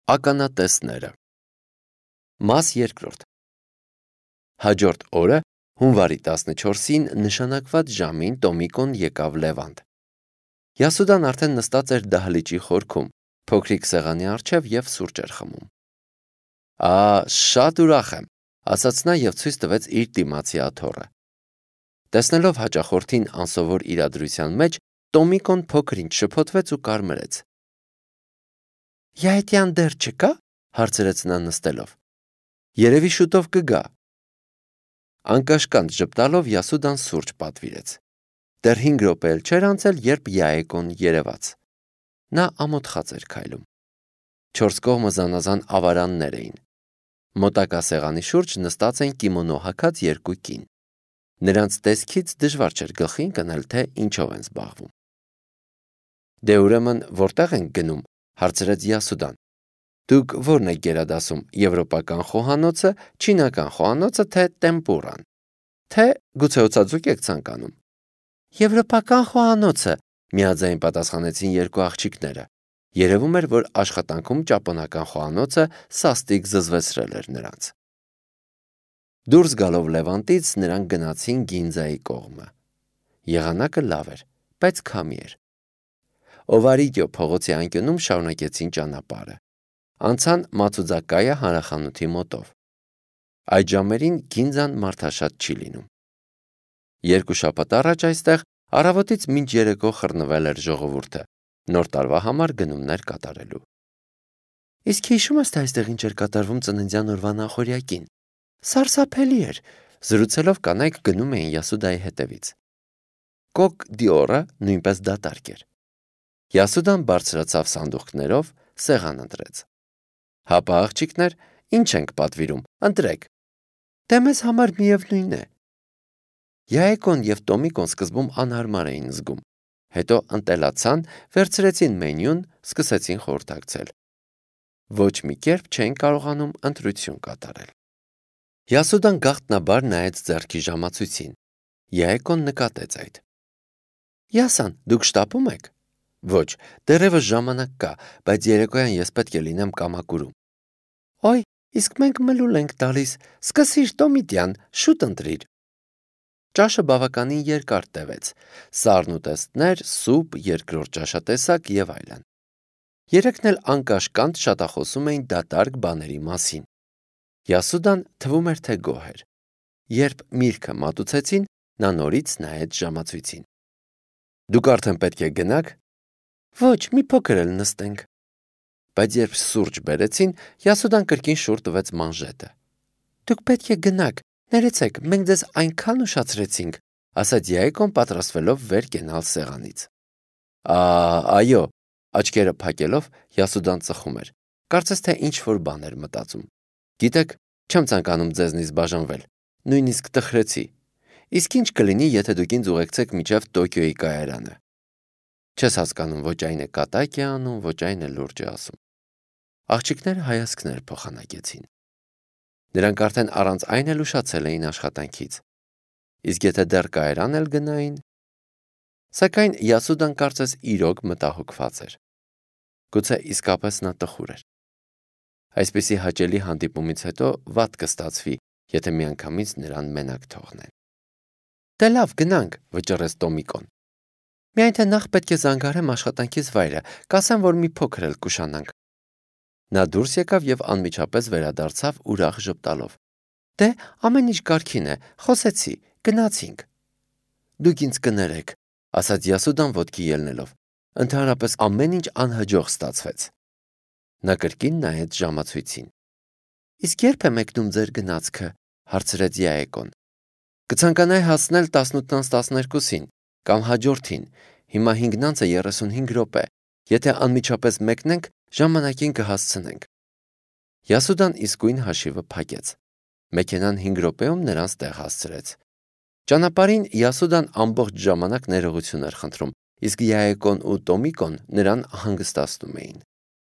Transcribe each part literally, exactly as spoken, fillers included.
Ականատեսները։ Մաս երկրորդ։ Հաջորդ օրը հունվարի տասնչորսին նշանակված ժամին Տոմիկոն եկավ Լևանդ։ Յասուդան արդեն նստած էր դահլիճի խորքում, փոքրիկ սեղանի առջև և սուրճ էր խմում։ «Ա, շատ ուրախ եմ», ասաց նա և ցույց տվեց իր դիմացի աթոռը։ Տեսնելով հաճախորդին անսովոր իրադրության մեջ, Տոմիկոն փոքր-ինչ շփոթվեց ու կարմրեց։ «Յայտյան դեռ չկա՞, հարցրեց նա նստելով։ Երևի շուտով կգա։ Անկաշկանդ ժպտալով Յասուդան սուրճ պատվիրեց։ Դեռ հինգ րոպե էլ չէր անցել, երբ Յայեկոն երևաց։ Նա ամոթխած էր քայլում։ Չորս կողմը զանազան ավարաններ էին։ Մոտակա սեղանի շուրջ նստած էին կիմոնո հագած երկու կին։ Նրանց տեսքից դժվար չէր գլխի ընկնել, թե ինչով են զբաղվում։ Դե ուրեմն որտե՞ղ ենք գնում, հարցրեց Յասուդան։ Դուք ո՞րն եք գերադասում, եվրոպական խոհանոցը, չինական խոհանոցը, թե տեմպուրան։ Թե գուցե օծածուկ եք ցանկանում։ Եվրոպական խոհանոցը, միաձայն պատասխանեցին երկու աղջիկները։ Երևում էր, որ աշխատանքում ճապոնական խոհանոցը սաստիկ զզվեցրել էր նրանց։ Դուրս գալով Լևանտից նրանք գնացին Գինզայի կողմը։ Եղանակը լավ էր, բայց քամի էր։ Օվարիդյո փողոցի անկյունում շարունակեցին ճանապարհը։ Անցան Մացուձակայա հանրախանութի մոտով։ Այդ ժամերին Գինզան մարդաշատ չի լինում։ Երկու շաբաթ առաջ այստեղ առավոտից մինչ երեկո խռնվել էր ժողովուրդը, նոր տարվա համար գնումներ կատարելու։ Իսկ հիշում ես, թե այստեղ ինչ էր կատարվում ծննդյան օրվա նախօրյակին։ Սարսափելի էր, զրուցելով կանայք գնում էին Յասուդայի հետևից։ Կոկ Դիորը նույնպես դատարկ էր։ Յասուդան բարձրացավ սանդուղքներով, սեղան ընտրեց։ Հապա աղջիկներ, ինչ ենք պատվիրում, ընտրեք։ Դե մեզ համար միևնույն է։ Յայեկոն և Տոմիկոն սկզբում անհարմար էին զգում, հետո ընտելացան, վերցրեցին մենյուն, սկսեցին խորհրդակցել։ Ոչ մի կերպ չէին կարողանում ընտրություն կատարել։ Յասուդան գաղտնաբար նայեց ձեռքի ժամացույցին։ Յայեկոն նկատեց այդ։ Յասան, դուք շտապում եք։ Ոչ, դեռևս ժամանակ կա, բայց երեկոյան ես պետք է լինեմ Կամակուրում։ Ոյ, իսկ մենք մլուլ ենք տալիս, սկսիր Տոմիտյան, շուտ ընտրիր։ Ճաշը բավականին երկար տևեց, սառնուտեստներ, սուպ, երկրորդ ճաշատեսակ և այլն։ Երեքն էլ անկաշկանդ շատախոսում էին դատարկ բաների մասին։ Յասուդան թվում էր, թե գոհ էր։ Երբ միրգը մատուցեցին, նա նորից նայեց ժամացույցին։ Դուք արդեն պետք է գնաք։ Ոչ, մի փոքր էլ նստենք։ Բայց երբ սուրճ բերեցին, Յասուդան կրկին շուռ տվեց մանժետը։ Դուք պետք է գնաք, ներեցեք, մենք ձեզ այնքան ուշացրեցինք, ասաց Յայեկոն պատրաստվելով վեր կենալ սեղանից։ Ա, այո, աչքերը փակելով Յասուդան ծխում էր։ Կարծես թե ինչ-որ բան էր մտածում։ Գիտեք, չեմ ցանկանում ձեզնից բաժանվել, նույնիսկ տխրեցի։ Իսկ ինչ կլինի, եթե դուք ինձ ուղեկցեք մինչև Տոկիոյի կայարանը։ Չես հասկանում, ոչ այն է կատակ է անում, ոչ այն է լուրջ է ասում։ Աղջիկները հայացքներ փոխանակեցին։ Նրանք արդեն առանց այն էլ ուշացել էին աշխատանքից։ Իսկ եթե դեռ կայարան էլ գնային։ Սակայն Յասուդան կարծես իրոք մտահոգված էր։ Գուցե իսկապես նա տխուր էր։ Այսպիսի հաճելի հանդիպումից հետո վատ կստացվի, եթե միանգամից նրան մենակ թողնեն։ Դե լավ, գնանք, վճռեց Տոմիկոն։ Միայն թե նախ պետք է զանգահարեմ աշխատանքից վայրը, կասեմ, որ մի փոքր էլ կուշանանք։ Նա դուրս եկավ և անմիջապես վերադարձավ ուրախ ժպտալով։ Դե, ամեն ինչ կարգին է, խոսեցի, գնացինք։ Դուք ինձ կներեք, ասաց Յասուդան ոտքի ելնելով։ Ընդհանրապես ամեն ինչ անհաջող ստացվեց։ Նա կրկին նայեց ժամացույցին։ Իսկ երբ է մեկնում ձեր գնացքը, հարցրեց Յայեկոն։ Կցանկանայի հասնել տասնութ տասներկուսին կամ հաջորդին, հիմա հինգ երեսունհինգ րոպե, եթե անմիջապես մեկնենք, ժամանակին կհասցնենք։ Յասուդան իսկույն հաշիվը փակեց։ Մեքենան հինգ րոպեում նրանց տեղ հասցրեց։ Ճանապարհին Յասուդան ամբողջ ժամանակ ներողություն էր խնդրում, իսկ Յայեկոն ու Տոմիկոն նրան հանգստացնում էին։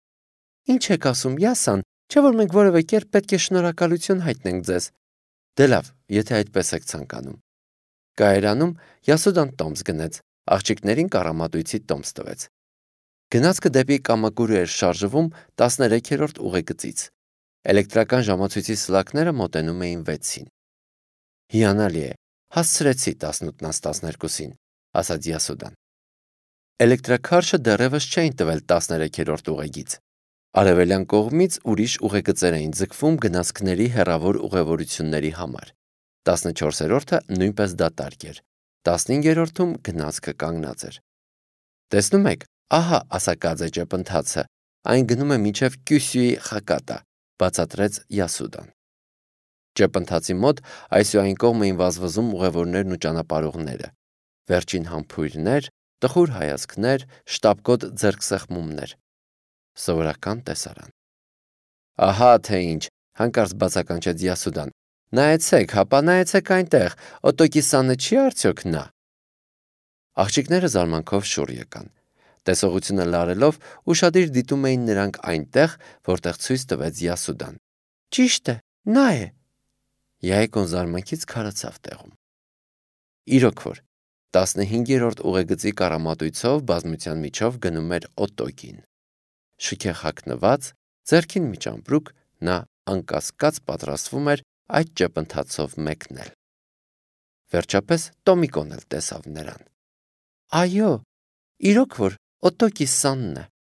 Ինչ եք ասում, Յասան, չէ՞ որ մենք որևէ կերպ պետք է շնորհակալություն հայտնենք ձեզ։ Դե լավ, եթե այդպես եք ցանկանում։ Կայարանում Յասուդան տոմս գնեց, աղջիկներին կառամատույցի տոմս տվեց։ Գնացքը դեպի Կամակուրու էր շարժվում տասներեքերորդ ուղեգծից։ Էլեկտրական ժամացույցի սլակները մոտենում էին վեցին։ Հիանալի է, հասցրեցի տասնութնից տասներկուսին, ասաց Յասուդան։ Էլեկտրաքարշը դեռևս չէին տվել տասներեքերորդ ուղեգիծ։ Արևելյան կողմից ուրիշ ուղեգծեր էին ձգվում գնացքների հեռավոր ուղևորությունների համար։ տասնչորսերորդը նույնպես դատարկ էր։ տասնհինգերորդում գնացքը կանգնած էր։ Տեսնում եք, ահա ասակաձե ճեպընթացը, այն գնում է մինչև Կյուսյուի Խակատա, բացատրեց Յասուդան։ Ճեպընթացի մոտ այսուայն կողմ էին վազվզում ուղևորներն ու ճանապարհողները։ Վերջին համբույրներ, տխուր հայացքներ, շտապկոտ ձեռքսեղմումներ։ Սովորական տեսարան։ Ահա թե ինչ, հանկարծ բացականչեց Յասուդան։ Նայեցեք, հապա նայեցեք այնտեղ, Օտոկիսանը չի արդյոք նա։ Աղջիկները զարմանքով շուռ եկան։ Տեսողությունը լարելով ուշադիր դիտում էին նրանք այնտեղ, որտեղ ցույց տվեց Յասուդան։ Ճիշտ է, նա է։ Յայեկոն զարմանքից քարացավ տեղում։ Իրոք որ տասնհինգերորդ ուղեգծի կառամատույցով բազմության միջով գնում էր Օտոկին։ Շքեղ հագնված, ձեռքին միջամբրուկ, նա անկասկած պատրաստվում էր այդ ճեպընթացով մեկնել։ Վերջապես Տոմիկոն էլ տեսավ նրան։ Այո, իրոք որ Օտոկիսանն է։